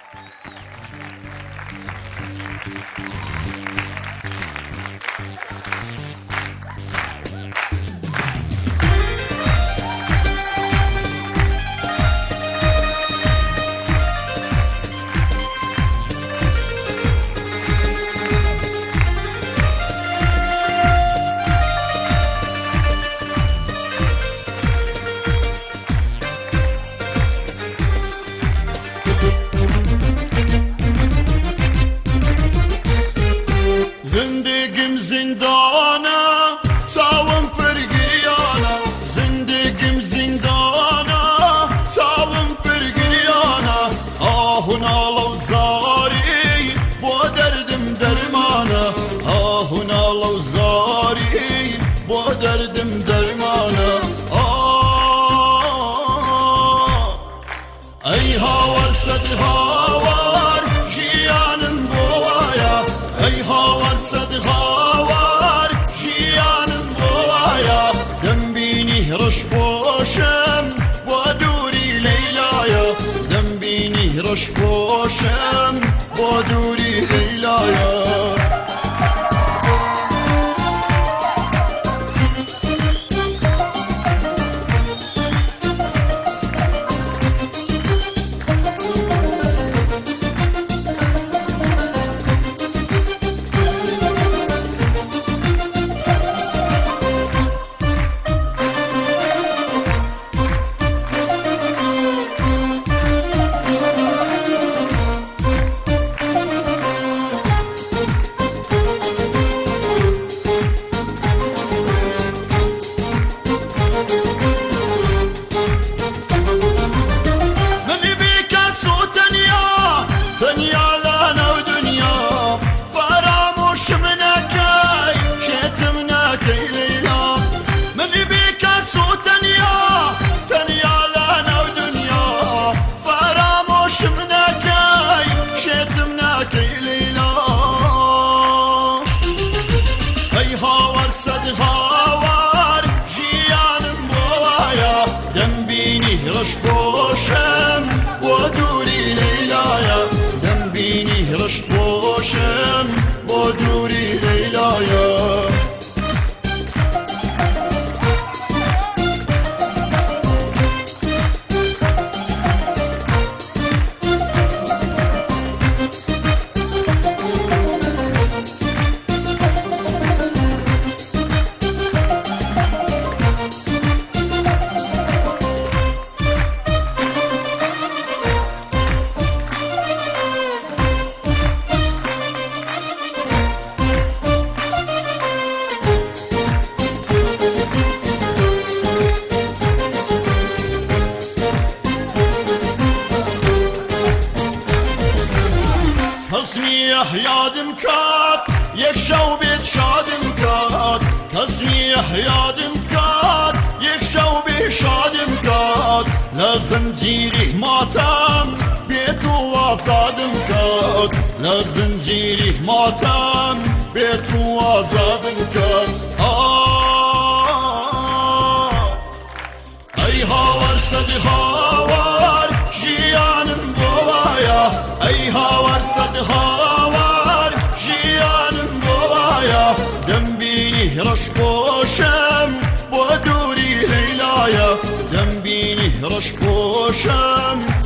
زندگیم زندانه چاوم پرگریانه زندگیم زندانه چاوم پرگریانه آهون آلو زاری با دردم درمانه آهون آلو زاری با دردم درمانه ای هاور صد هاور جیانم بوایا ای هاور صد هاور جیانم بوایا دم بینی رش باشم با دوری لیلایا دم بینی رش باشم با دوری لیلایا رش باشم با دوری لیلایا دم بینی رش باشم با دوری لیلایا تسمیح یادم کات یک شو بیت شادم کات تسمیح یادم کات یک شو بیت شادم کات لزنجیری ماتم بیتو آزادم کات لزنجیری ماتم بیتو آزادم کات ای هاور صد هاور جیانم بوایا ای هاور صد هاور جیانم بوایا دم بینی رش باشم با دوری لیلایا دم بینی رش باشم